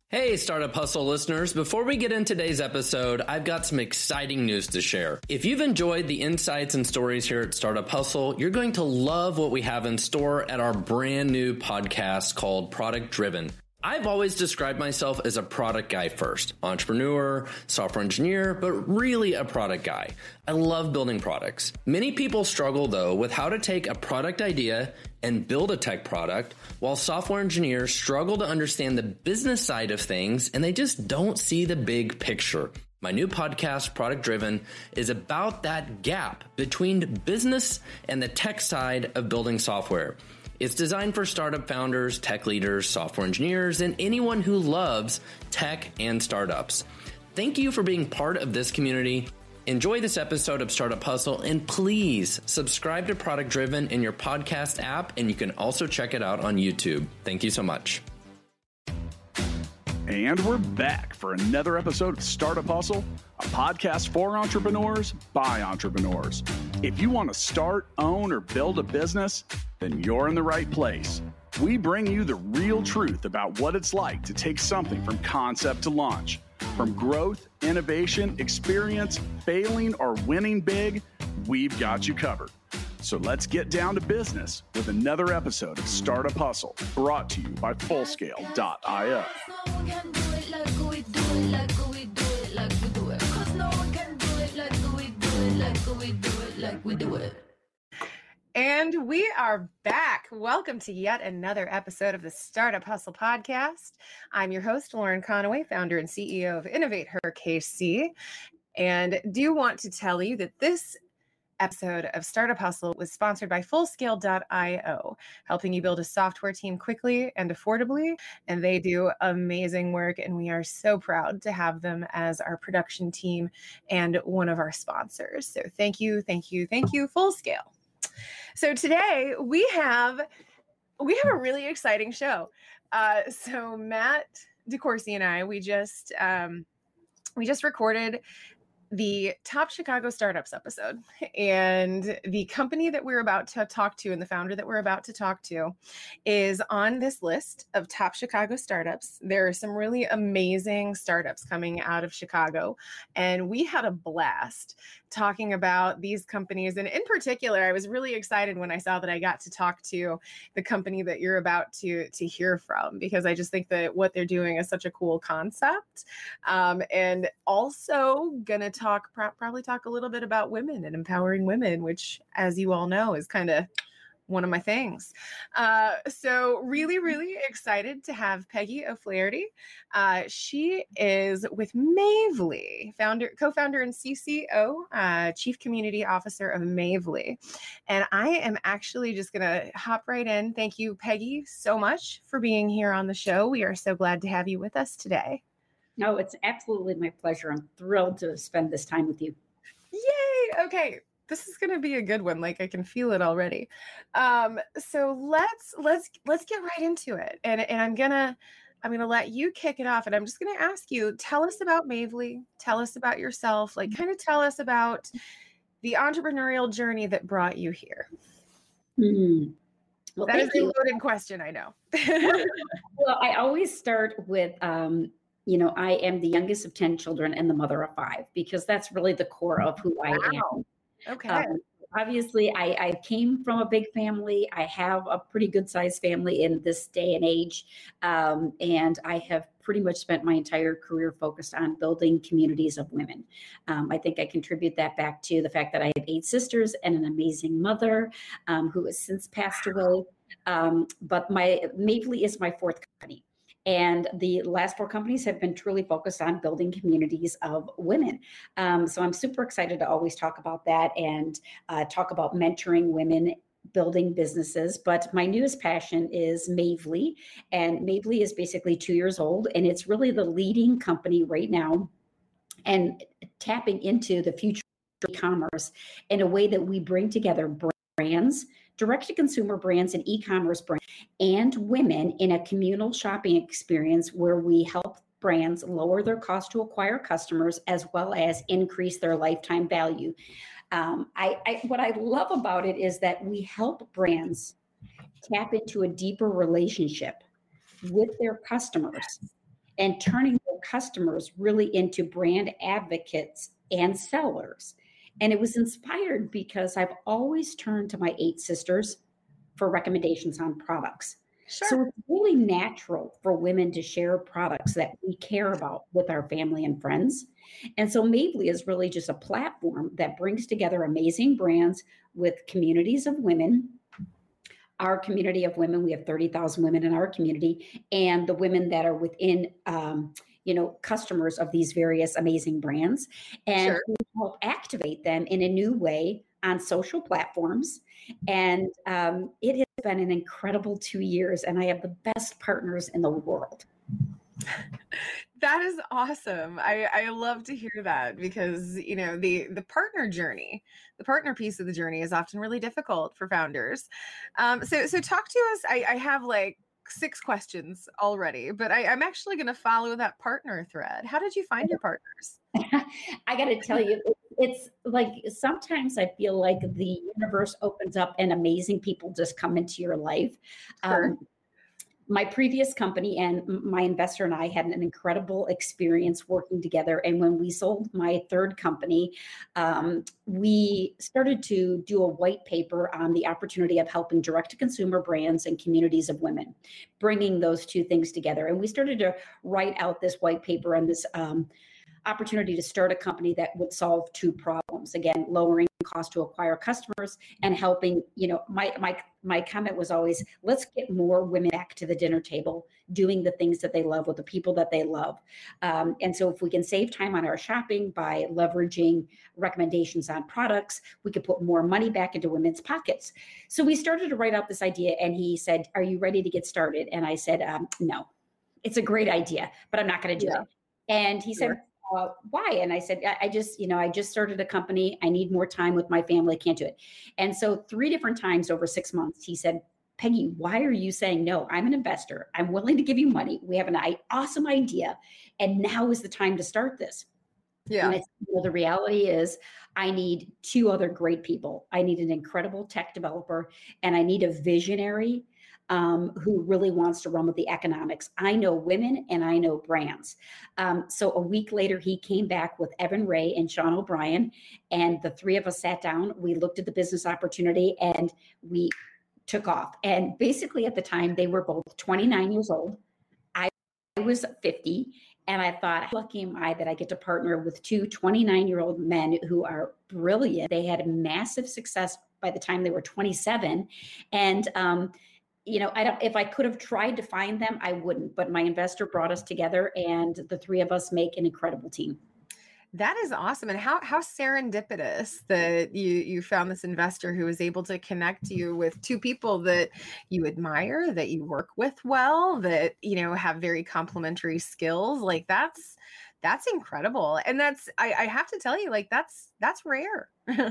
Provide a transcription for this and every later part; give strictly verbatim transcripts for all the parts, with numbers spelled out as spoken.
Hey, Startup Hustle listeners. Before we get into today's episode, I've got some exciting news to share. If you've enjoyed the insights and stories here at Startup Hustle, you're going to love what we have in store at our brand new podcast called Product Driven. I've always described myself as a product guy first, entrepreneur, software engineer, but really a product guy. I love building products. Many people struggle though with how to take a product idea and build a tech product, while software engineers struggle to understand the business side of things and they just don't see the big picture. My new podcast, Product Driven, is about that gap between business and the tech side of building software. It's designed for startup founders, tech leaders, software engineers, and anyone who loves tech and startups. Thank you for being part of this community. Enjoy this episode of Startup Hustle, and please subscribe to Product Driven in your podcast app, and you can also check it out on YouTube. Thank you so much. And we're back for another episode of Startup Hustle, a podcast for entrepreneurs by entrepreneurs. If you want to start, own, or build a business, then you're in the right place. We bring you the real truth about what it's like to take something from concept to launch. From growth, innovation, experience, failing, or winning big, we've got you covered. So let's get down to business with another episode of Startup Hustle, brought to you by Fullscale dot io. And we are back. Welcome to yet another episode of the Startup Hustle podcast. I'm your host, Lauren Conaway, founder and C E O of Innovate Her K C, and do want to tell you that this episode of Startup Hustle was sponsored by Fullscale dot io, helping you build a software team quickly and affordably. And they do amazing work, and we are so proud to have them as our production team and one of our sponsors. So thank you, thank you, thank you, Fullscale. So today we have we have a really exciting show. Uh, so Matt DeCoursey and I, we just um, we just recorded the Top Chicago Startups episode, and the company that we're about to talk to and the founder that we're about to talk to is on this list of Top Chicago Startups. There are some really amazing startups coming out of Chicago, and we had a blast talking about these companies. And in particular, I was really excited when I saw that I got to talk to the company that you're about to, to hear from, because I just think that what they're doing is such a cool concept. Um, and also gonna talk, pro- probably talk a little bit about women and empowering women, which, as you all know, is kind of one of my things. Uh, so really, really excited to have Peggy O'Flaherty. Uh, she is with Mavely, founder, co-founder and C C O, uh, Chief Community Officer of Mavely. And I am actually just going to hop right in. Thank you, Peggy, so much for being here on the show. We are so glad to have you with us today. No, it's absolutely my pleasure. I'm thrilled to spend this time with you. Yay! Okay. This is going to be a good one. Like, I can feel it already. Um, so let's let's let's get right into it. And and I'm gonna I'm gonna let you kick it off. And I'm just gonna ask you, tell us about Mavely. Tell us about yourself. Like, kind of tell us about the entrepreneurial journey that brought you here. Mm. Well, that is a you. loaded question, I know. Well, I always start with, um, you know, I am the youngest of ten children and the mother of five, because that's really the core of who I Wow. am. Okay. Um, obviously, I, I came from a big family. I have a pretty good sized family in this day and age. Um, and I have pretty much spent my entire career focused on building communities of women. Um, I think I contribute that back to the fact that I have eight sisters and an amazing mother um, who has since passed away. Um, but my Mavely is my fourth company. And the last four companies have been truly focused on building communities of women. Um, so I'm super excited to always talk about that and uh, talk about mentoring women, building businesses. But my newest passion is Mavely. And Mavely is basically two years old. And it's really the leading company right now and tapping into the future of e-commerce in a way that we bring together brands, direct-to-consumer brands and e-commerce brands, and women in a communal shopping experience where we help brands lower their cost to acquire customers as well as increase their lifetime value. Um, I, I, what I love about it is that we help brands tap into a deeper relationship with their customers and turning their customers really into brand advocates and sellers. And it was inspired because I've always turned to my eight sisters for recommendations on products. Sure. So it's really natural for women to share products that we care about with our family and friends. And so Mavely is really just a platform that brings together amazing brands with communities of women. Our community of women, we have thirty thousand women in our community, and the women that are within, um, you know, customers of these various amazing brands. And Sure. we help activate them in a new way on social platforms. And um, it has been an incredible two years, and I have the best partners in the world. That is awesome. I, I love to hear that because, you know, the the partner journey, the partner piece of the journey is often really difficult for founders. Um, so so talk to us. I, I have like six questions already, but I, I'm actually going to follow that partner thread. How did you find your partners? I got to tell you, it's like sometimes I feel like the universe opens up and amazing people just come into your life. Sure. Um, my previous company and my investor and I had an incredible experience working together. And when we sold my third company, um, we started to do a white paper on the opportunity of helping direct-to-consumer brands and communities of women, bringing those two things together. And we started to write out this white paper and this um, opportunity to start a company that would solve two problems. Again, lowering cost to acquire customers and helping, you know, my my my comment was always, let's get more women back to the dinner table, doing the things that they love with the people that they love. Um, and so if we can save time on our shopping by leveraging recommendations on products, we could put more money back into women's pockets. So we started to write out this idea, and he said, are you ready to get started? And I said, um, no, it's a great idea, but I'm not going to do Yeah. it. And he Sure. said, Uh, why? And I said, I, I just, you know, I just started a company. I need more time with my family. I can't do it. And so three different times over six months, he said, Peggy, why are you saying no? I'm an investor. I'm willing to give you money. We have an awesome idea. And now is the time to start this. Yeah. And I said, well, the reality is I need two other great people. I need an incredible tech developer, and I need a visionary Um, who really wants to run with the economics. I know women and I know brands. Um, so a week later, he came back with Evan Ray and Sean O'Brien, and the three of us sat down. We looked at the business opportunity and we took off. And basically at the time, they were both twenty-nine years old. I was fifty. And I thought, how lucky am I that I get to partner with two twenty-nine-year-old men who are brilliant. They had massive success by the time they were twenty-seven. And, um, you know, I don't, if I could have tried to find them, I wouldn't, but my investor brought us together, and the three of us make an incredible team. That is awesome. And how how serendipitous that you you found this investor who was able to connect you with two people that you admire, that you work with well, that, you know, have very complementary skills. Like that's that's incredible. And that's I, I have to tell you, like that's that's rare.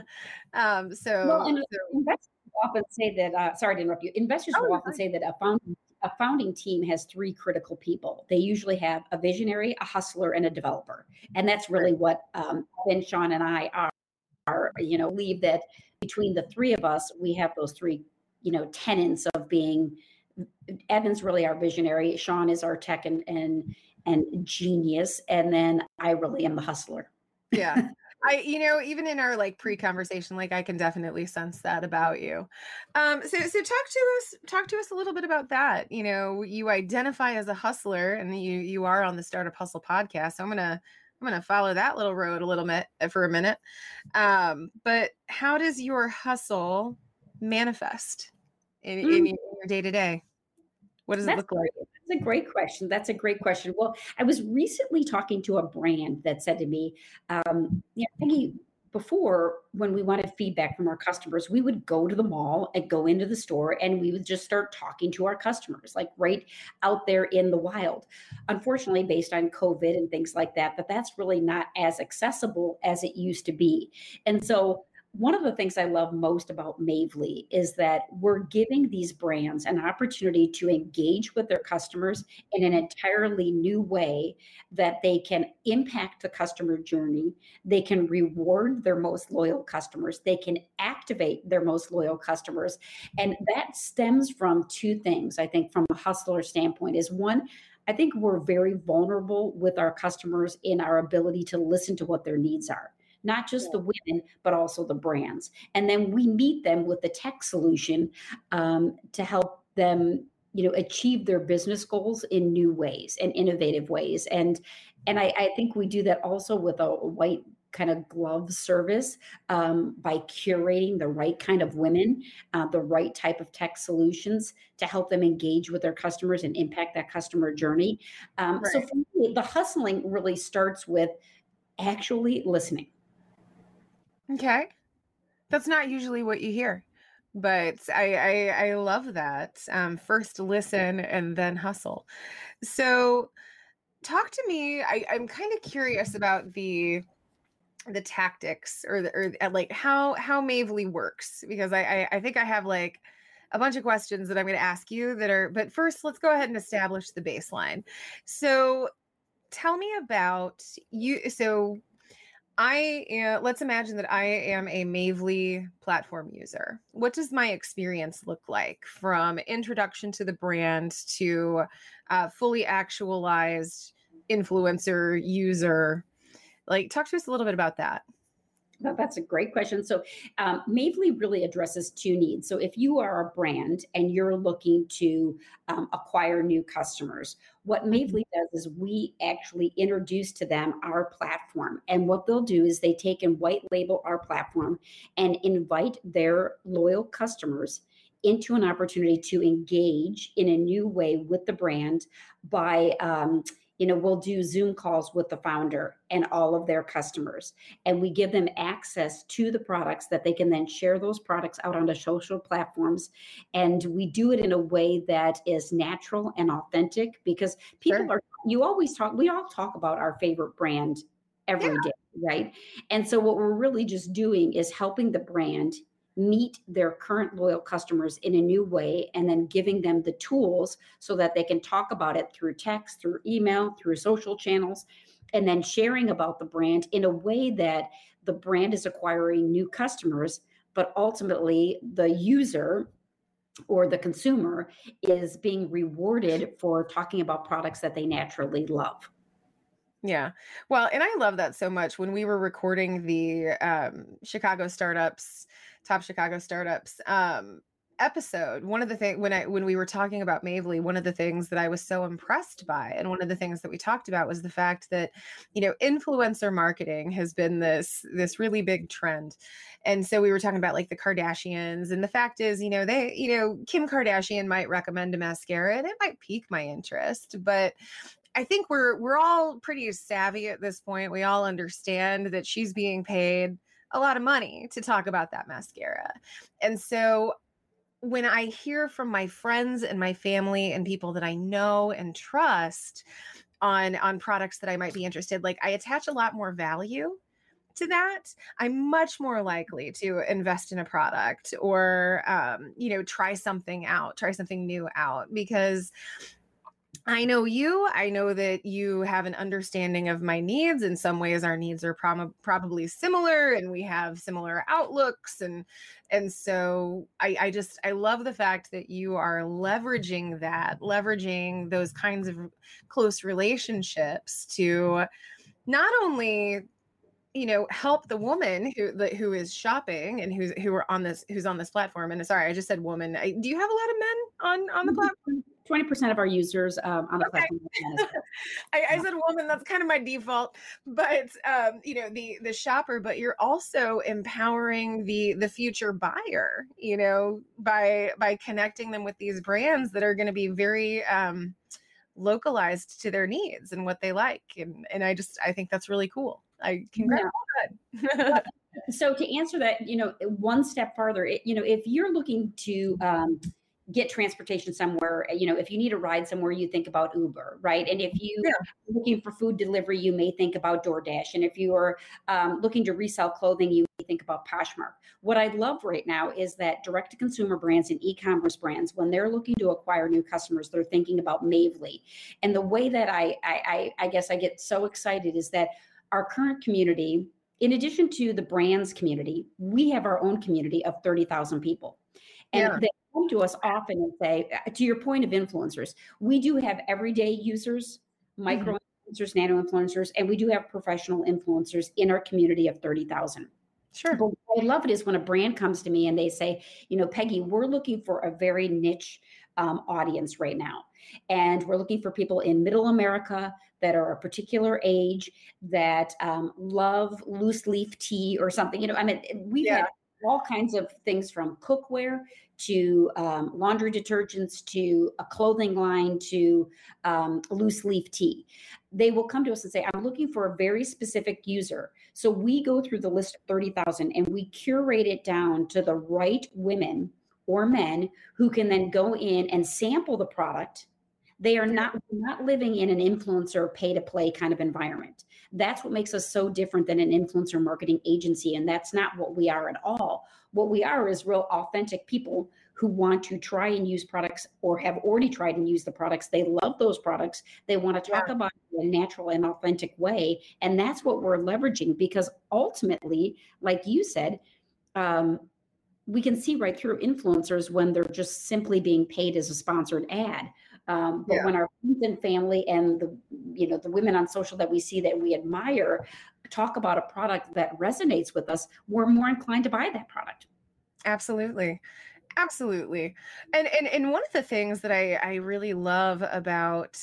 um so, Well, and so investors often say that, uh, sorry to interrupt you, investors oh, will you're often fine. say that a founding, a founding team has three critical people. They usually have a visionary, a hustler, and a developer. And that's really what um, Ben, Sean, and I are, are, you know, believe that between the three of us, we have those three, you know, tenets of being, Evan's really our visionary, Sean is our tech and, and, and genius, and then I really am the hustler. Yeah. I, you know, even in our like pre-conversation, like I can definitely sense that about you. Um, so, so talk to us, talk to us a little bit about that. You know, you identify as a hustler, and you you are on the Startup Hustle podcast. So I'm gonna I'm gonna follow that little road a little bit for a minute. Um, but how does your hustle manifest in, Mm. in your day to day? What does it That's look like? That's a great question. That's a great question. Well, I was recently talking to a brand that said to me, um, you know, Peggy, before when we wanted feedback from our customers, we would go to the mall and go into the store and we would just start talking to our customers, like right out there in the wild. Unfortunately, based on COVID and things like that, that that's really not as accessible as it used to be. And so one of the things I love most about Mavely is that we're giving these brands an opportunity to engage with their customers in an entirely new way that they can impact the customer journey. They can reward their most loyal customers. They can activate their most loyal customers. And that stems from two things, I think, from a hustler standpoint is one, I think we're very vulnerable with our customers in our ability to listen to what their needs are, not just the women, but also the brands. And then we meet them with the tech solution um, to help them, you know, achieve their business goals in new ways and innovative ways. And and I, I think we do that also with a white kind of glove service um, by curating the right kind of women, uh, the right type of tech solutions to help them engage with their customers and impact that customer journey. Um, right. So for me, the hustling really starts with actually listening. Okay. That's not usually what you hear, but I, I, I love that. Um, first listen and then hustle. So talk to me. I, I'm kind of curious about the the tactics or the, or like how how Mavely works, because I, I I think I have like a bunch of questions that I'm going to ask you that are, but first let's go ahead and establish the baseline. So tell me about you. So I uh, let's imagine that I am a Mavely platform user. What does my experience look like from introduction to the brand to uh, fully actualized influencer user? Like, talk to us a little bit about that. Well, that's a great question. So um, Mavely really addresses two needs. So if you are a brand and you're looking to um, acquire new customers, what Mavely does is we actually introduce to them our platform. And what they'll do is they take and white label our platform and invite their loyal customers into an opportunity to engage in a new way with the brand by um, you know, we'll do Zoom calls with the founder and all of their customers. And we give them access to the products that they can then share those products out onto social platforms. And we do it in a way that is natural and authentic, because people sure. are, you always talk, we all talk about our favorite brand every yeah. day, right? And so what we're really just doing is helping the brand meet their current loyal customers in a new way, and then giving them the tools so that they can talk about it through text, through email, through social channels, and then sharing about the brand in a way that the brand is acquiring new customers, but ultimately the user or the consumer is being rewarded for talking about products that they naturally love. Yeah. Well, and I love that so much. When we were recording the um, Chicago startups, top Chicago startups um, episode, one of the things when I when we were talking about Mavely, one of the things that I was so impressed by, and one of the things that we talked about, was the fact that, you know, influencer marketing has been this this really big trend. And so we were talking about like the Kardashians, and the fact is, you know, they, you know, Kim Kardashian might recommend a mascara and it might pique my interest, but I think we're we're all pretty savvy at this point. We all understand that she's being paid a lot of money to talk about that mascara. And so when I hear from my friends and my family and people that I know and trust on on products that I might be interested, like I attach a lot more value to that. I'm much more likely to invest in a product or um, you know, try something out, try something new out, because I know you, I know that you have an understanding of my needs. In some ways, our needs are prob- probably similar, and we have similar outlooks. And, and so I, I just, I love the fact that you are leveraging that, leveraging those kinds of close relationships to not only, you know, help the woman who the, who is shopping and who's who are on this who's on this platform. And sorry, I just said woman. I, do you have a lot of men on on the platform? twenty percent of our users um, on the okay. platform. I, I said woman. That's kind of my default, but um, you know, the the shopper. But you're also empowering the the future buyer. You know, by by connecting them with these brands that are going to be very um, localized to their needs and what they like. And and I just I think that's really cool. I congrats. Yeah. So to answer that, you know, one step farther, it, you know, if you're looking to um, get transportation somewhere, you know, if you need a ride somewhere, you think about Uber, right? And if you yeah. are looking for food delivery, you may think about DoorDash. And if you are um, looking to resell clothing, you may think about Poshmark. What I love right now is that direct-to-consumer brands and e-commerce brands, when they're looking to acquire new customers, they're thinking about Mavely. And the way that I, I, I, I guess I get so excited is that our current community, in addition to the brands community, we have our own community of thirty thousand people. And yeah. they come to us often and say, to your point of influencers, we do have everyday users, micro mm-hmm. influencers, nano influencers, and we do have professional influencers in our community of thirty thousand. Sure. But what I love it is when a brand comes to me and they say, you know, Peggy, we're looking for a very niche um, audience right now. And we're looking for people in middle America that are a particular age that um, love loose leaf tea or something. You know, I mean, we've yeah. had all kinds of things from cookware to um, laundry detergents to a clothing line to um, loose leaf tea. They will come to us and say, I'm looking for a very specific user. So we go through the list of thirty thousand and we curate it down to the right women or men who can then go in and sample the product. They are not, not living in an influencer pay to play kind of environment. That's what makes us so different than an influencer marketing agency. And that's not what we are at all. What we are is real authentic people who want to try and use products or have already tried and used the products. They love those products. They want to talk yeah. about it in a natural and authentic way. And that's what we're leveraging, because ultimately, like you said, um, we can see right through influencers when they're just simply being paid as a sponsored ad. Um, but yeah. when our friends and family and the, you know, the women on social that we see that we admire talk about a product that resonates with us, we're more inclined to buy that product. Absolutely. Absolutely. And, and, and one of the things that I, I really love about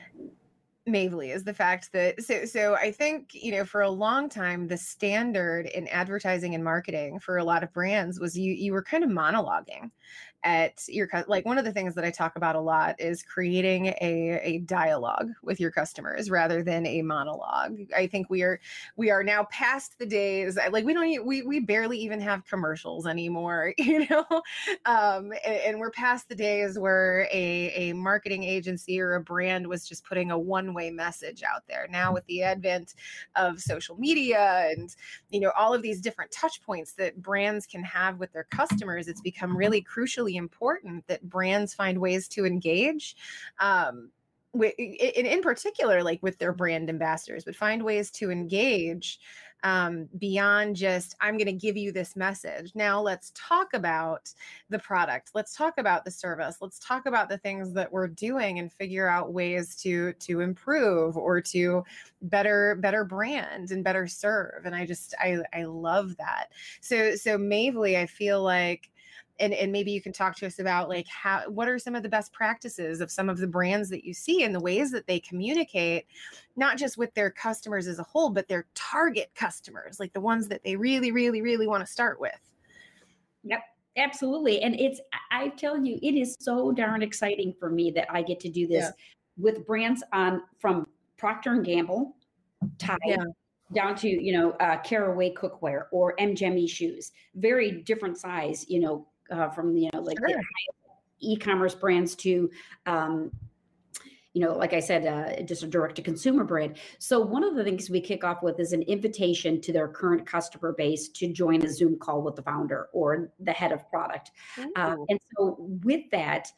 Mavely is the fact that, so, so I think, you know, for a long time, the standard in advertising and marketing for a lot of brands was you, you were kind of monologuing at your, like one of the things that I talk about a lot is creating a, a dialogue with your customers rather than a monologue. I think we are, we are now past the days, like we don't, we, we barely even have commercials anymore, you know? Um, and, and we're past the days where a, a marketing agency or a brand was just putting a one-way message out there. Now with the advent of social media and, you know, all of these different touch points that brands can have with their customers, it's become really crucially important that brands find ways to engage um, with, in, in particular, like with their brand ambassadors, but find ways to engage um, beyond just, I'm going to give you this message. Now let's talk about the product. Let's talk about the service. Let's talk about the things that we're doing and figure out ways to, to improve or to better, better brand and better serve. And I just, I, I love that. So, so Mavely, I feel like, And, and maybe you can talk to us about like how, what are some of the best practices of some of the brands that you see and the ways that they communicate, not just with their customers as a whole, but their target customers, like the ones that they really, really, really want to start with. Yep, absolutely. And it's, I'm telling you, it is so darn exciting for me that I get to do this yeah. with brands on from Procter and Gamble, Tide, yeah. down to, you know, uh, Caraway cookware or M G M E shoes, very different size, you know, Uh, from, you know, like sure. the e-commerce brands to, um, you know, like I said, uh, just a direct to consumer brand. So one of the things we kick off with is an invitation to their current customer base to join a Zoom call with the founder or the head of product. Uh, and so with that,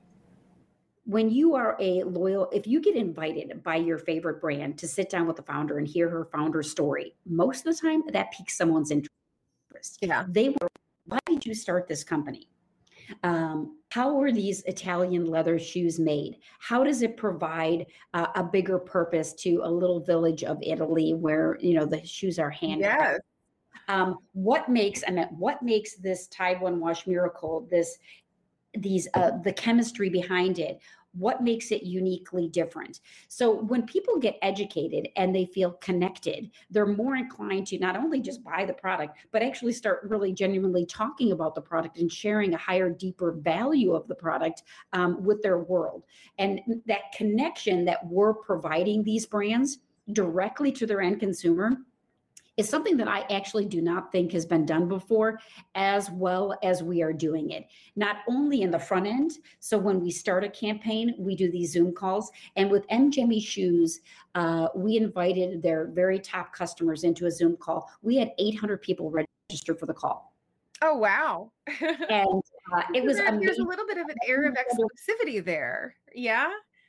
when you are a loyal, if you get invited by your favorite brand to sit down with the founder and hear her founder story, most of the time that piques someone's interest. Yeah. They were, why did you start this company? Um, how are these Italian leather shoes made? How does it provide uh, a bigger purpose to a little village of Italy where, you know, the shoes are handmade? Yes. Um, what makes, I mean, what makes this Tide One Wash Miracle, this, these, uh, the chemistry behind it? What makes it uniquely different? So when people get educated and they feel connected, they're more inclined to not only just buy the product, but actually start really genuinely talking about the product and sharing a higher, deeper value of the product um, with their world. And that connection that we're providing these brands directly to their end consumer is something that I actually do not think has been done before as well as we are doing it. Not only in the front end, so when we start a campaign, we do these Zoom calls. And with M G M E Shoes, uh, we invited their very top customers into a Zoom call. We had eight hundred people register for the call. Oh, wow. And uh, it was there, amazing. There's a little bit of an air of exclusivity there. Yeah?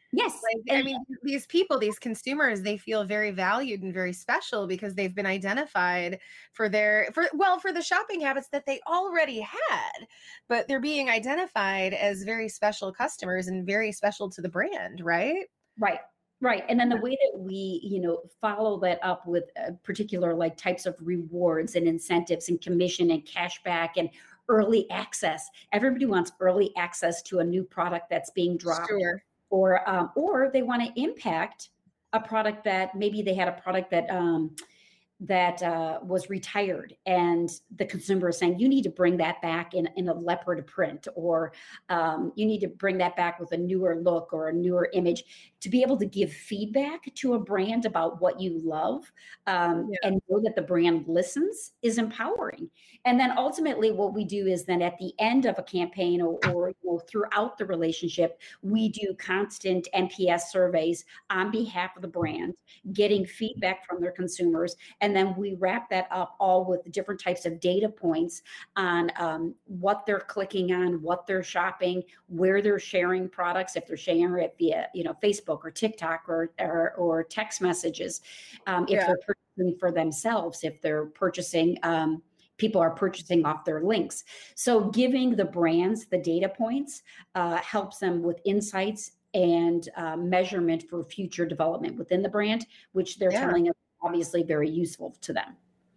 Yes. Like, I mean, these people, these consumers, they feel very valued and very special because they've been identified for their, for, well, for the shopping habits that they already had, but they're being identified as very special customers and very special to the brand, right? Right. Right. And then the way that we, you know, follow that up with uh, particular like types of rewards and incentives and commission and cashback and early access. Everybody wants early access to a new product that's being dropped. Sure. Or, um, or they want to impact a product that maybe they had a product that um, that uh, was retired, and the consumer is saying, you need to bring that back in, in a leopard print, or um, you need to bring that back with a newer look or a newer image. To be able to give feedback to a brand about what you love um, yeah. and know that the brand listens is empowering. And then ultimately what we do is then at the end of a campaign or, or you know, throughout the relationship, we do constant N P S surveys on behalf of the brand, getting feedback from their consumers. And then we wrap that up all with different types of data points on um, what they're clicking on, what they're shopping, where they're sharing products, if they're sharing it via, you know, Facebook or TikTok or, or, or text messages, um, if yeah. they're purchasing for themselves, if they're purchasing, um, people are purchasing off their links. So giving the brands the data points uh, helps them with insights and uh, measurement for future development within the brand, which they're yeah. telling us obviously very useful to them.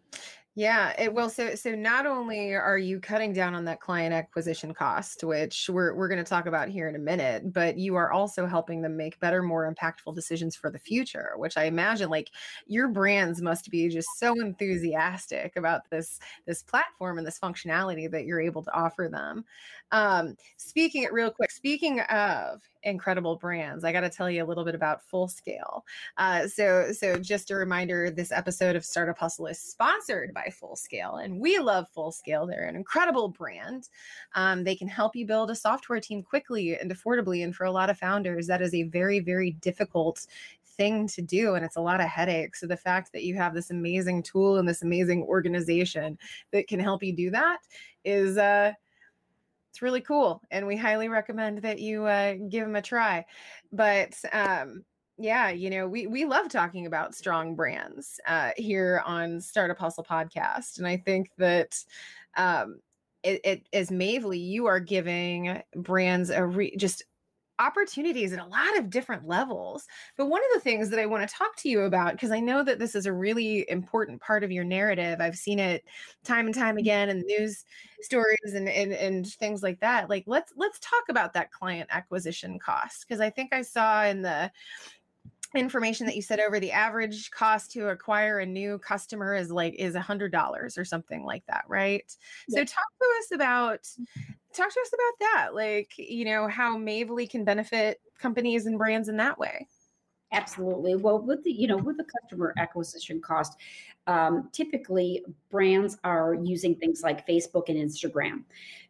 Yeah, it will. So, so not only are you cutting down on that client acquisition cost, which we're we're going to talk about here in a minute, but you are also helping them make better, more impactful decisions for the future, which I imagine like your brands must be just so enthusiastic about this this platform and this functionality that you're able to offer them. Um, speaking real quick, speaking of incredible brands, I got to tell you a little bit about Fullscale. Uh, so, so just a reminder, this episode of Startup Hustle is sponsored by Fullscale, and we love Fullscale. They're an incredible brand. Um, they can help you build a software team quickly and affordably. And for a lot of founders, that is a very, very difficult thing to do. And it's a lot of headaches. So the fact that you have this amazing tool and this amazing organization that can help you do that is, uh, it's really cool. And we highly recommend that you uh, give them a try. But um, yeah, you know, we, we love talking about strong brands uh, here on Startup Hustle podcast. And I think that um, it, it, as Mavely, you are giving brands a re- just opportunities at a lot of different levels. But one of the things that I want to talk to you about, because I know that this is a really important part of your narrative, I've seen it time and time again in news stories and, and, and things like that. Like, let's, let's talk about that client acquisition cost. Because I think I saw in the information that you said over the average cost to acquire a new customer is like, is a hundred dollars or something like that. Right. Yeah. So talk to us about Talk to us about that, like, you know, how Mavely can benefit companies and brands in that way. Absolutely. Well, with the, you know, with the customer acquisition cost, um, typically brands are using things like Facebook and Instagram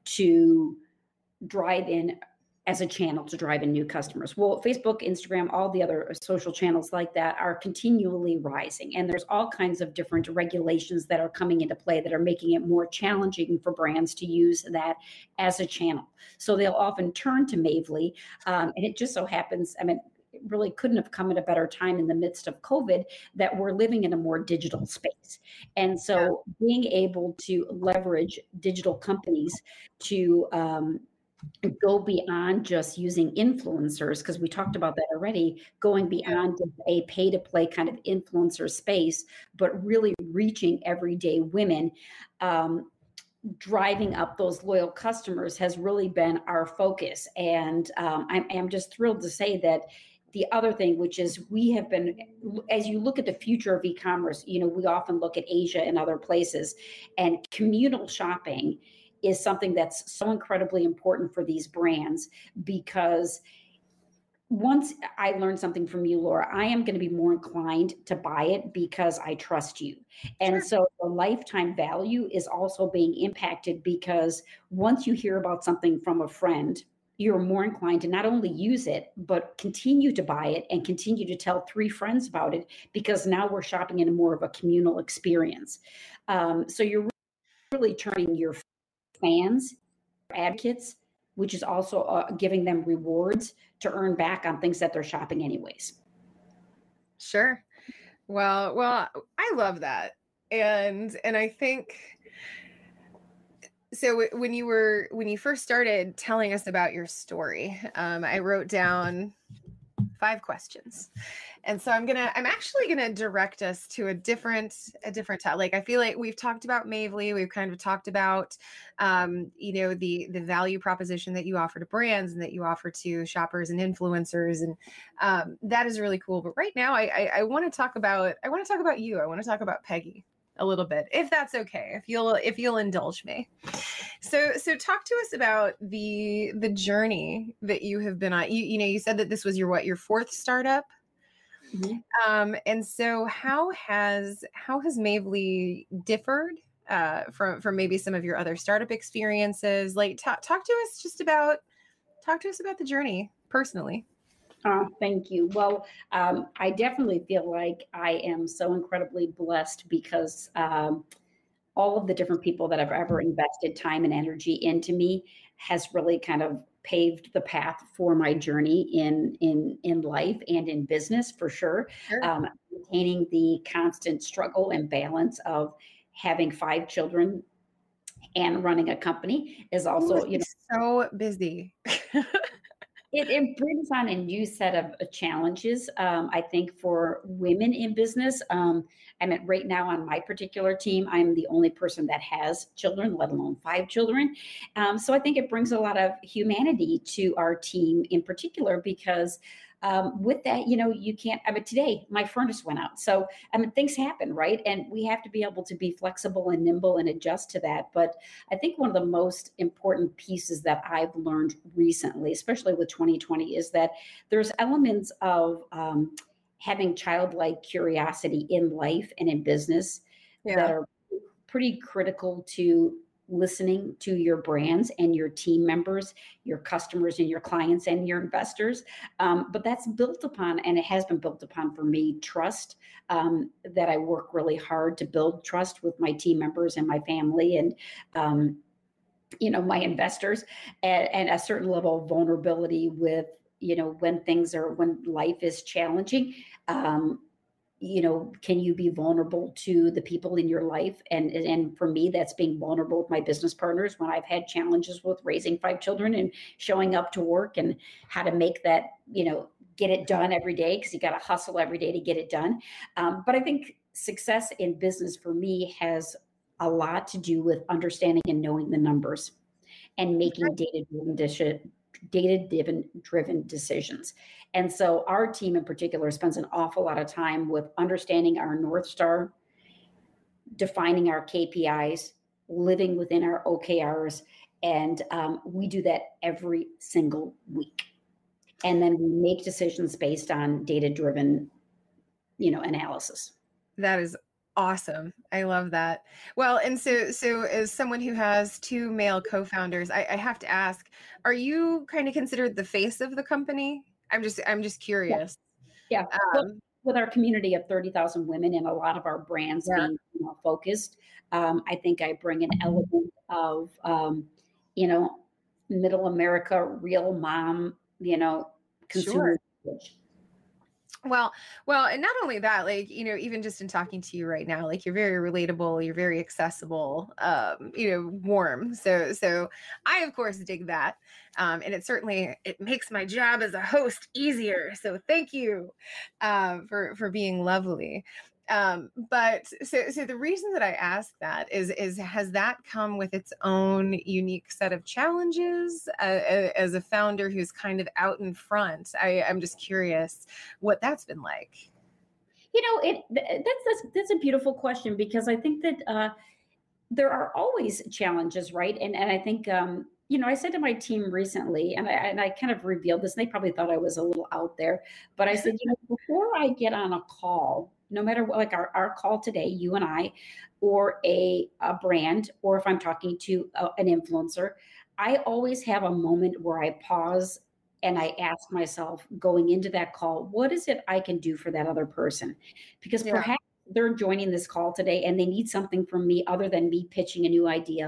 to drive in as a channel to drive in new customers. Well, Facebook, Instagram, all the other social channels like that are continually rising. And there's all kinds of different regulations that are coming into play that are making it more challenging for brands to use that as a channel. So they'll often turn to Mavely. Um, and it just so happens, I mean, it really couldn't have come at a better time in the midst of COVID that we're living in a more digital space. And so yeah. being able to leverage digital companies to, um, go beyond just using influencers, because we talked about that already, going beyond a pay to play kind of influencer space, but really reaching everyday women, um, driving up those loyal customers has really been our focus. And um, I'm, I'm just thrilled to say that the other thing, which is we have been, as you look at the future of e-commerce, you know, we often look at Asia and other places, and communal shopping is something that's so incredibly important for these brands, because once I learned something from you, Laura, I am going to be more inclined to buy it because I trust you. And sure. so the lifetime value is also being impacted, because once you hear about something from a friend, you're more inclined to not only use it, but continue to buy it and continue to tell three friends about it, because now we're shopping in a more of a communal experience. Um, so you're really turning your fans, advocates, which is also uh, giving them rewards to earn back on things that they're shopping anyways. Sure. Well, well, I love that. And, and I think, so when you were, when you first started telling us about your story, um, I wrote down five questions. And so I'm going to, I'm actually going to direct us to a different, a different, t- like, I feel like we've talked about Mavely. We've kind of talked about, um, you know, the, the value proposition that you offer to brands and that you offer to shoppers and influencers. And, um, that is really cool. But right now I, I, I want to talk about, I want to talk about you. I want to talk about Peggy a little bit, if that's okay, if you'll, if you'll indulge me. So, so talk to us about the, the journey that you have been on. You, you know, you said that this was your, what, your fourth startup? Mm-hmm. Um, and so how has, how has Mavely differed, uh, from, from maybe some of your other startup experiences? Like talk, talk to us just about, talk to us about the journey personally. Oh, thank you. Well, um, I definitely feel like I am so incredibly blessed because, um, all of the different people that have ever invested time and energy into me has really kind of paved the path for my journey in in in life and in business, for sure. Sure. Um, maintaining the constant struggle and balance of having five children and running a company is also, Ooh, you know, so busy. It, it brings on a new set of uh, challenges, um, I think, for women in business. Um, I mean, right now on my particular team, I'm the only person that has children, let alone five children. Um, so I think it brings a lot of humanity to our team in particular, because um, with that, you know, you can't, I mean, today my furnace went out. So, I mean, things happen, right? And we have to be able to be flexible and nimble and adjust to that. But I think one of the most important pieces that I've learned recently, especially with twenty twenty, is that there's elements of um, having childlike curiosity in life and in business yeah. that are pretty critical to listening to your brands and your team members, your customers and your clients and your investors. Um, but that's built upon, and it has been built upon for me, trust, um, that I work really hard to build trust with my team members and my family and, um, you know, my investors, and, and a certain level of vulnerability with, you know, when things are, when life is challenging, um, you know, can you be vulnerable to the people in your life? And, and for me, that's being vulnerable with my business partners when I've had challenges with raising five children and showing up to work and how to make that, you know, get it done every day, because you got to hustle every day to get it done. Um, but I think success in business for me has a lot to do with understanding and knowing the numbers and making data-driven decisions. data-driven driven decisions. And so our team in particular spends an awful lot of time with understanding our North Star, defining our K P Is, living within our O K Rs. And um, we do that every single week. And then we make decisions based on data-driven, you know, analysis. That is awesome. I love that. Well, and so, so as someone who has two male co-founders, I, I have to ask, are you kind of considered the face of the company? I'm just, I'm just curious. Yeah. yeah. Um, well, with our community of thirty thousand women and a lot of our brands yeah. being you know, focused, um, I think I bring an element of, um, you know, middle America, real mom, you know, consumer. Sure. Well, well, and not only that, like, you know, even just in talking to you right now, like you're very relatable, you're very accessible, um, you know, warm. So, so I, of course, dig that. Um, and it certainly, it makes my job as a host easier. So thank you, um, for, for being lovely. Um, but so, so the reason that I ask that is, is, has that come with its own unique set of challenges uh, as a founder who's kind of out in front? I, I'm just curious what that's been like. You know, it, that's, that's, that's a beautiful question, because I think that, uh, there are always challenges, right? And, and I think, um, you know, I said to my team recently, and I, and I kind of revealed this, and they probably thought I was a little out there, but I said, you know, before I get on a call, no matter what, like our, our call today, you and I, or a, a brand, or if I'm talking to a, an influencer, I always have a moment where I pause and I ask myself going into that call, what is it I can do for that other person? Because yeah. perhaps they're joining this call today and they need something from me other than me pitching a new idea,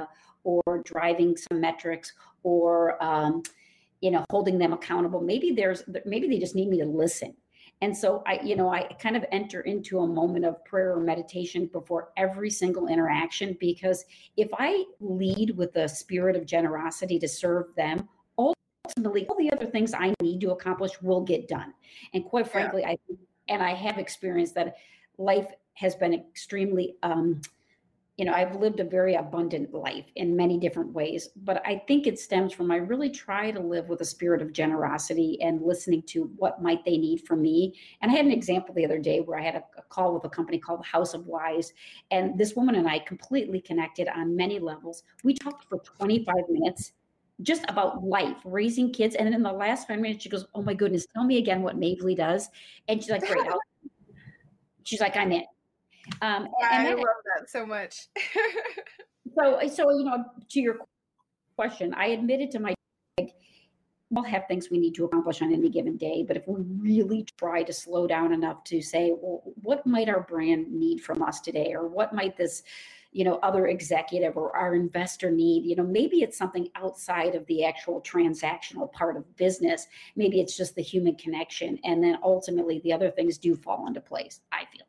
or driving some metrics or, um, you know, holding them accountable. Maybe there's, maybe they just need me to listen. And so I, you know, I kind of enter into a moment of prayer or meditation before every single interaction, because if I lead with a spirit of generosity to serve them, ultimately all the other things I need to accomplish will get done. And quite frankly, yeah. I, and I have experienced that life has been extremely, um, you know, I've lived a very abundant life in many different ways, but I think it stems from, I really try to live with a spirit of generosity and listening to what might they need from me. And I had an example the other day where I had a, a call with a company called House of Wise. And this woman and I completely connected on many levels. We talked for twenty-five minutes just about life, raising kids. And then in the last five minutes, she goes, "Oh my goodness, tell me again what Mavely does." And she's like, "Great." I'll, she's like, "I'm in." Um, yeah, and I then, love that so much. so, so, you know, to your question, I admitted to my, we all have things we need to accomplish on any given day, but if we really try to slow down enough to say, well, what might our brand need from us today? Or what might this, you know, other executive or our investor need? You know, maybe it's something outside of the actual transactional part of business. Maybe it's just the human connection. And then ultimately the other things do fall into place, I feel.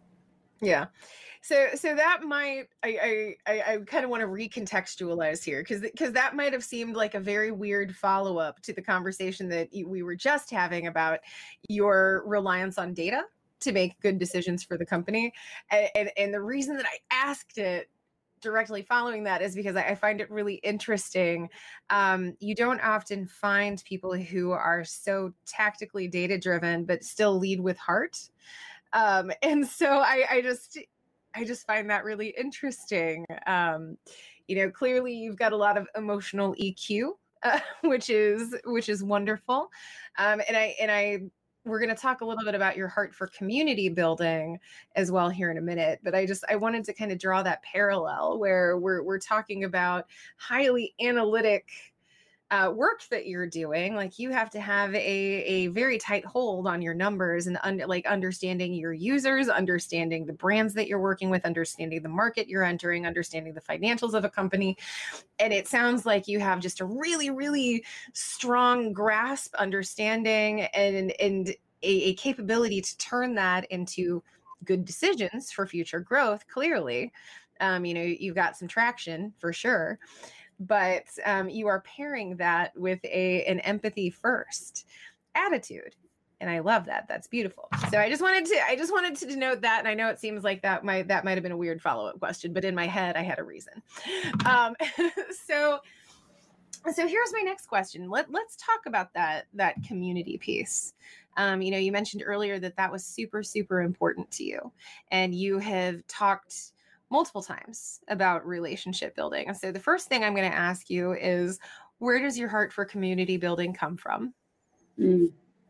Yeah. So, so that might, I, I, I kind of want to recontextualize here, because, because that might have seemed like a very weird follow-up to the conversation that we were just having about your reliance on data to make good decisions for the company. And, and, and the reason that I asked it directly following that is because I, I find it really interesting. Um, you don't often find people who are so tactically data-driven, but still lead with heart. Um, and so I, I just, I just find that really interesting. Um, you know, clearly you've got a lot of emotional E Q, uh, which is, which is wonderful. Um, and I, and I, we're going to talk a little bit about your heart for community building as well here in a minute. But I just, I wanted to kind of draw that parallel where we're, we're talking about highly analytic Uh, work that you're doing. Like, you have to have a, a very tight hold on your numbers and un- like understanding your users, understanding the brands that you're working with, understanding the market you're entering, understanding the financials of a company. And it sounds like you have just a really, really strong grasp, understanding, and, and a, a capability to turn that into good decisions for future growth. Clearly, um, you know, you've got some traction for sure. But um, you are pairing that with a an empathy first attitude. And I love that. That's beautiful. So I just wanted to I just wanted to denote that. And I know it seems like that might that might have been a weird follow-up question, but in my head I had a reason. Um, so so here's my next question. Let, let's talk about that that community piece. Um, you know, you mentioned earlier that that was super, super important to you. And you have talked multiple times about relationship building. And so the first thing I'm going to ask you is, where does your heart for community building come from? Mm.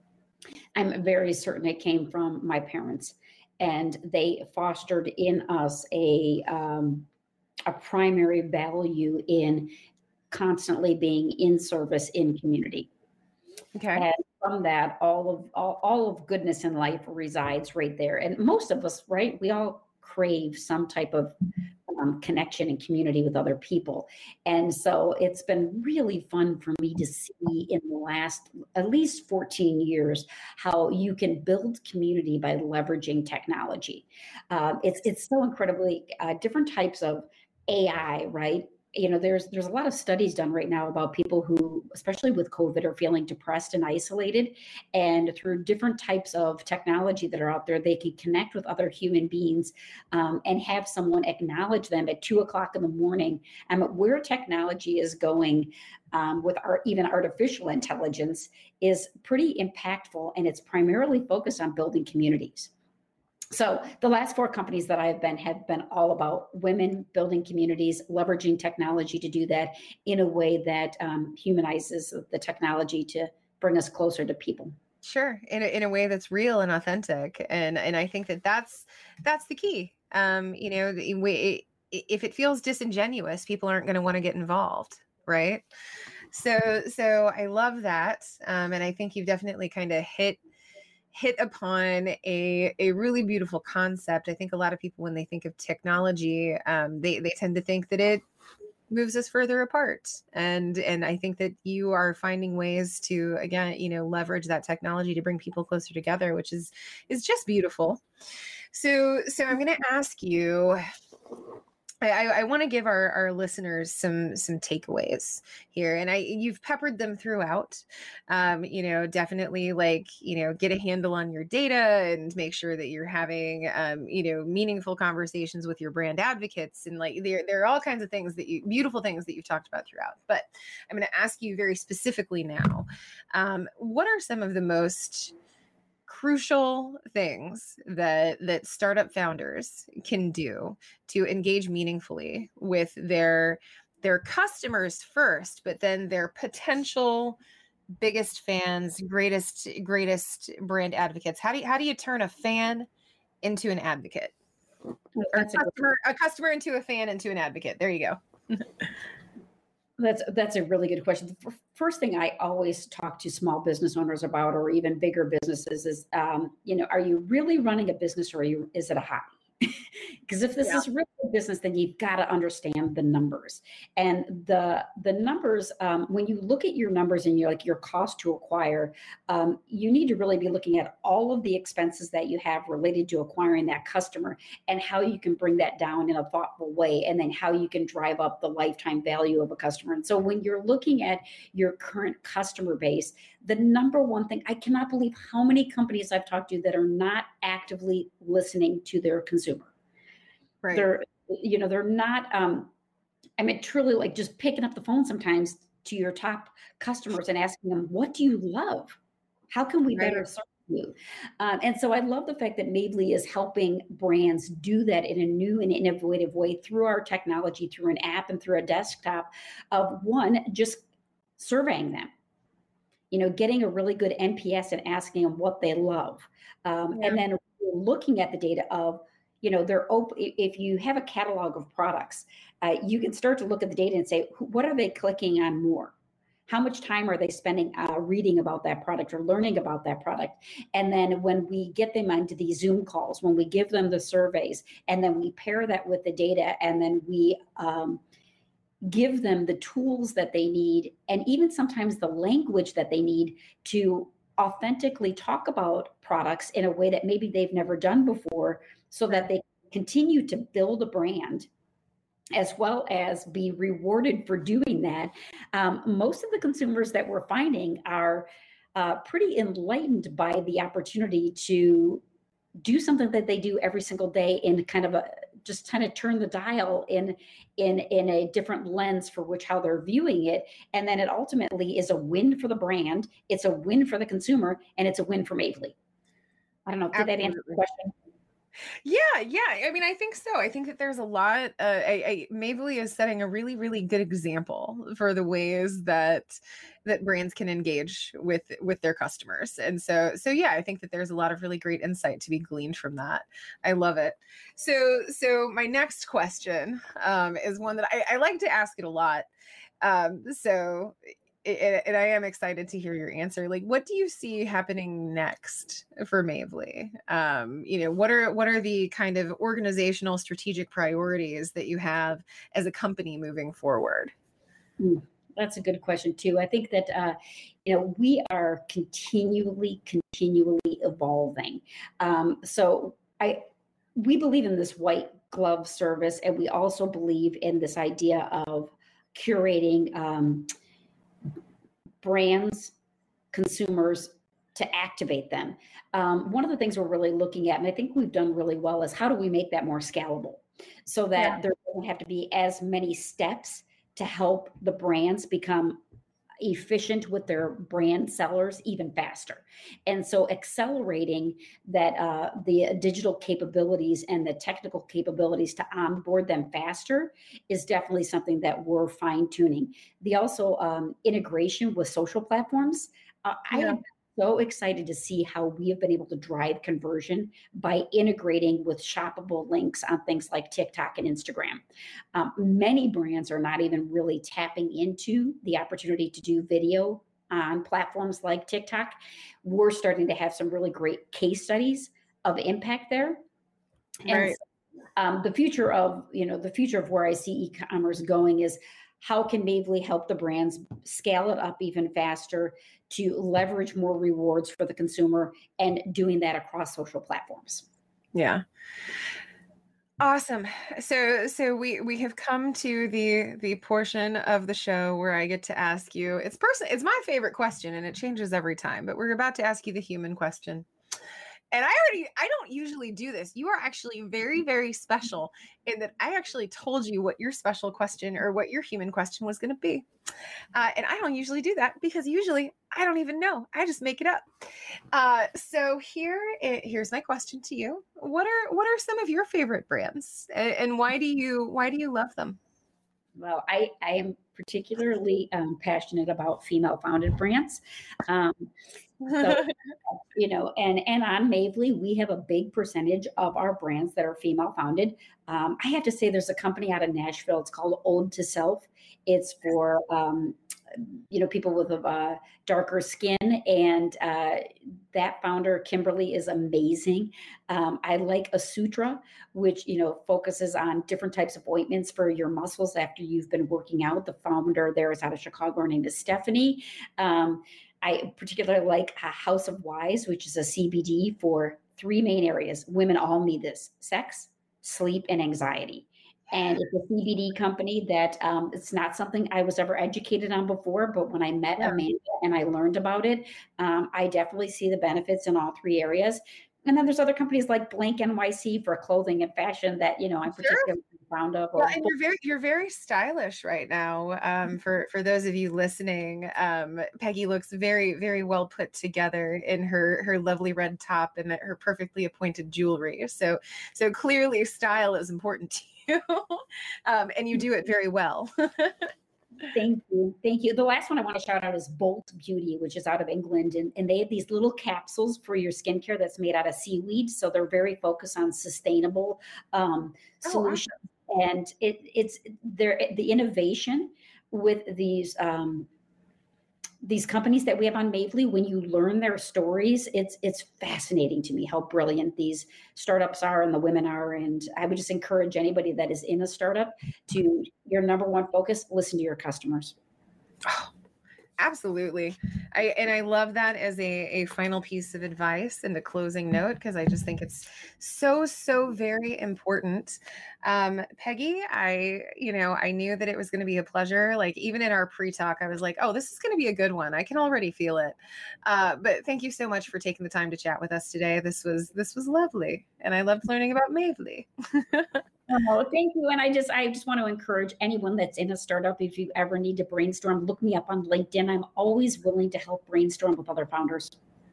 I'm very certain it came from my parents, and they fostered in us a, um, a primary value in constantly being in service in community. Okay. And from that, all of all, all of goodness in life resides right there. And most of us, right, we all crave some type of um, connection and community with other people. And so it's been really fun for me to see in the last at least fourteen years how you can build community by leveraging technology. Uh, it's it's so incredibly uh, different types of A I, right? You know, there's there's a lot of studies done right now about people who, especially with COVID, are feeling depressed and isolated. And through different types of technology that are out there, they can connect with other human beings um, and have someone acknowledge them at two o'clock in the morning. And where technology is going um, with our even artificial intelligence is pretty impactful, and it's primarily focused on building communities. So the last four companies that I've been have been all about women building communities, leveraging technology to do that in a way that um, humanizes the technology to bring us closer to people. Sure, in a, in a way that's real and authentic, and and I think that that's that's the key. Um, you know, the way, if it feels disingenuous, people aren't going to want to get involved, right? So so I love that, um, and I think you've definitely kind of hit. hit upon a, a really beautiful concept. I think a lot of people, when they think of technology, um, they, they tend to think that it moves us further apart. And and I think that you are finding ways to, again, you know, leverage that technology to bring people closer together, which is is just beautiful. So so I'm going to ask you, I, I want to give our, our listeners some some takeaways here, and I you've peppered them throughout. Um, you know, definitely like you know, get a handle on your data and make sure that you're having um, you know, meaningful conversations with your brand advocates, and like there there are all kinds of things that you beautiful things that you've talked about throughout. But I'm going to ask you very specifically now, um, what are some of the most crucial things that that startup founders can do to engage meaningfully with their their customers first, but then their potential biggest fans, greatest greatest brand advocates? How do you, how do you turn a fan into an advocate, or a customer, a customer into a fan into an advocate? There you go. That's that's a really good question. The first thing I always talk to small business owners about, or even bigger businesses, is, um, you know, are you really running a business, or are you, is it a hobby? Because if this yeah. is really a business, then you've got to understand the numbers. And the the numbers, um, when you look at your numbers and you're like your cost to acquire, um, you need to really be looking at all of the expenses that you have related to acquiring that customer, and how you can bring that down in a thoughtful way, and then how you can drive up the lifetime value of a customer. And so when you're looking at your current customer base, the number one thing, I cannot believe how many companies I've talked to that are not actively listening to their consumer. Right. They're, you know, they're not, um, I mean, truly like just picking up the phone sometimes to your top customers and asking them, what do you love? How can we right. better serve you? Um, and so I love the fact that Mavely is helping brands do that in a new and innovative way through our technology, through an app and through a desktop of one, just surveying them. You know, getting a really good N P S and asking them what they love. Um, yeah. And then looking at the data of, you know, they're open. If you have a catalog of products, uh, you can start to look at the data and say, what are they clicking on more? How much time are they spending uh, reading about that product or learning about that product? And then when we get them onto these Zoom calls, when we give them the surveys, and then we pair that with the data, and then we um, give them the tools that they need, and even sometimes the language that they need to authentically talk about products in a way that maybe they've never done before, so that they continue to build a brand as well as be rewarded for doing that. Um, most of the consumers that we're finding are uh, pretty enlightened by the opportunity to do something that they do every single day in kind of a, just kind of turn the dial in, in, in a different lens for which how they're viewing it. And then it ultimately is a win for the brand. It's a win for the consumer, and it's a win for Mavely. I don't know. Did Absolutely. That answer the question? Yeah, yeah. I mean, I think so. I think that there's a lot. Uh, I, I, Mavely is setting a really, really good example for the ways that that brands can engage with with their customers. And so, so yeah, I think that there's a lot of really great insight to be gleaned from that. I love it. So, so my next question um, is one that I, I like to ask it a lot. Um, so. And I am excited to hear your answer. Like, what do you see happening next for Mavely? Um, you know, what are what are the kind of organizational strategic priorities that you have as a company moving forward? Mm, that's a good question too. I think that uh, you know, we are continually, continually evolving. Um, so I we believe in this white glove service, and we also believe in this idea of curating. Um, brands, consumers, to activate them. Um, one of the things we're really looking at, and I think we've done really well, is how do we make that more scalable so that yeah. there don't have to be as many steps to help the brands become efficient with their brand sellers even faster. And so accelerating that uh, the digital capabilities and the technical capabilities to onboard them faster is definitely something that we're fine tuning. The also um, integration with social platforms. Uh, yeah. I am so excited to see how we have been able to drive conversion by integrating with shoppable links on things like TikTok and Instagram. Um, many brands are not even really tapping into the opportunity to do video on platforms like TikTok. We're starting to have some really great case studies of impact there. And right. um, the future of, you know, the future of where I see e-commerce going is how can Mavely help the brands scale it up even faster to leverage more rewards for the consumer and doing that across social platforms. Yeah. Awesome. So so we we have come to the the portion of the show where I get to ask you. It's person it's my favorite question and it changes every time, but we're about to ask you the human question. And I already, I don't usually do this. You are actually very, very special in that I actually told you what your special question or what your human question was going to be. Uh, and I don't usually do that because usually I don't even know. I just make it up. Uh, so here, here's my question to you. What are, what are some of your favorite brands and, and why do you, why do you love them? Well, I, I am particularly um, passionate about female founded brands. Um, so, you know, and, and on Mavely, we have a big percentage of our brands that are female founded. Um, I have to say there's a company out of Nashville. It's called Ode to Self. It's for, um, you know, people with a uh, darker skin. And uh, that founder, Kimberly, is amazing. Um, I like Asutra, which, you know, focuses on different types of ointments for your muscles after you've been working out. The founder there is out of Chicago. Her name is Stephanie. Um, I particularly like House of Wise, which is a C B D for three main areas. Women all need this: sex, sleep, and anxiety. And it's a C B D company that um, it's not something I was ever educated on before, but when I met yeah. Amanda and I learned about it, um, I definitely see the benefits in all three areas. And then there's other companies like Blank N Y C for clothing and fashion that, you know, I'm particularly sure. fond of. Well, and you're very, you're very stylish right now. Um, for, for those of you listening, um, Peggy looks very, very well put together in her, her lovely red top and her perfectly appointed jewelry. So, so clearly style is important to you. um, and you do it very well. Thank you. Thank you. The last one I want to shout out is Bolt Beauty, which is out of England. And, and they have these little capsules for your skincare that's made out of seaweed. So they're very focused on sustainable um, solutions. Oh, wow. And it, it's there, the innovation with these um, these companies that we have on Mavely, when you learn their stories, it's it's fascinating to me how brilliant these startups are and the women are. And I would just encourage anybody that is in a startup to, your number one focus, listen to your customers. Oh, absolutely. I and I love that as a, a final piece of advice and a closing note, because I just think it's so, so very important. Um, Peggy, I, you know, I knew that it was going to be a pleasure. Like even in our pre-talk, I was like, oh, this is going to be a good one. I can already feel it. Uh, but thank you so much for taking the time to chat with us today. This was, this was lovely. And I loved learning about Mavely. Oh, thank you. And I just, I just want to encourage anyone that's in a startup, if you ever need to brainstorm, look me up on LinkedIn. I'm always willing to help brainstorm with other founders.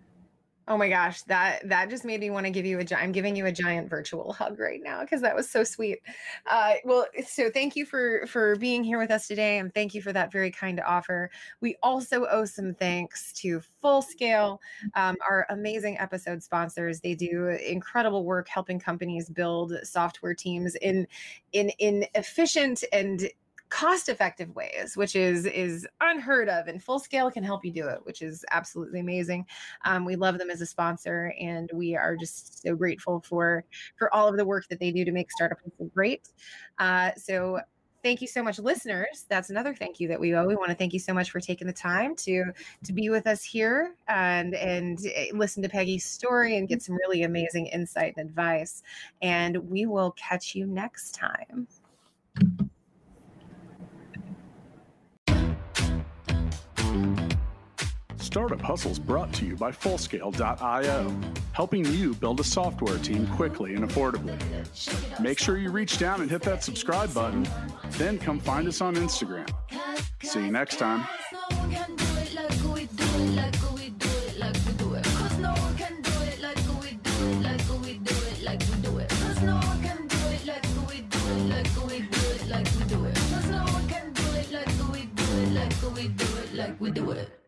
Oh my gosh, that that just made me want to give you a I'm giving you a giant virtual hug right now because that was so sweet. Uh, well, so thank you for for being here with us today, and thank you for that very kind offer. We also owe some thanks to Fullscale, um, our amazing episode sponsors. They do incredible work helping companies build software teams in in in efficient and cost-effective ways, which is is unheard of, and Fullscale can help you do it, which is absolutely amazing. Um, we love them as a sponsor, and we are just so grateful for for all of the work that they do to make Startup Hustle great. Uh, so thank you so much, listeners. That's another thank you that we owe. We want to thank you so much for taking the time to to be with us here and and listen to Peggy's story and get some really amazing insight and advice. And we will catch you next time. Startup Hustles brought to you by Fullscale dot io, helping you build a software team quickly and affordably. Make sure you reach down and hit that subscribe button, then come find us on Instagram. See you next time. We do it.